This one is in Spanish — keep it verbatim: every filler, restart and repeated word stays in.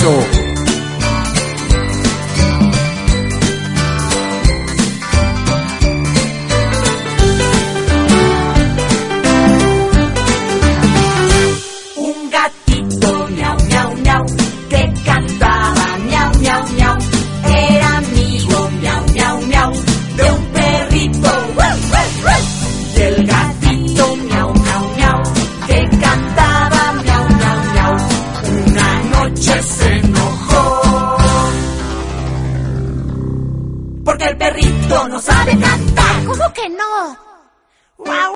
perrito. Un gatito miau, miau, miau, que cantaba miau, miau, miau. Era amigo miau, miau, miau, de un perrito. Y el gatito miau, miau, miau, que cantaba miau, miau, miau. Una noche se enojó porque el perrito no sabe cantar. ¿Cómo que no? Guau.